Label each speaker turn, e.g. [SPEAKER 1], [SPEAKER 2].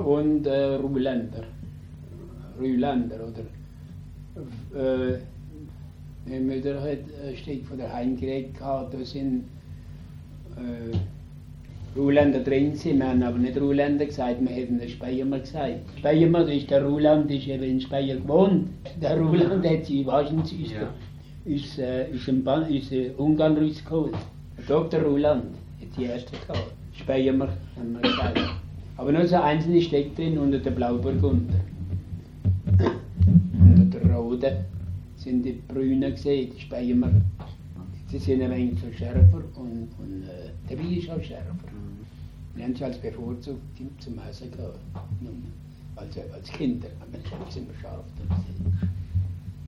[SPEAKER 1] und Rühlander oder meine Mutter hat ein Stück von der Heimgerät gehabt, da sind Rühlander drin sind, wir haben aber nicht Rühlander gesagt, wir hätten den Speiermann gesagt. Speiermann ist der Rüland, ist eben in Speyer gewohnt. Der Rüland hat sie wahrscheinlich ist Ungarn rausgeholt. Der Dr. Rüland hat die erste gehabt. Speiermann haben wir gesagt. Aber nur so einzelne steckt drin unter der Blauburgunder. Unter der Roten sind die Brünen gesehen, die Speiermann. Sie sind ein wenig so schärfer und der Wein ist auch schärfer. Wir haben sie als bevorzugt zum Essen gehabt. Also als Kinder haben wir es immer scharf.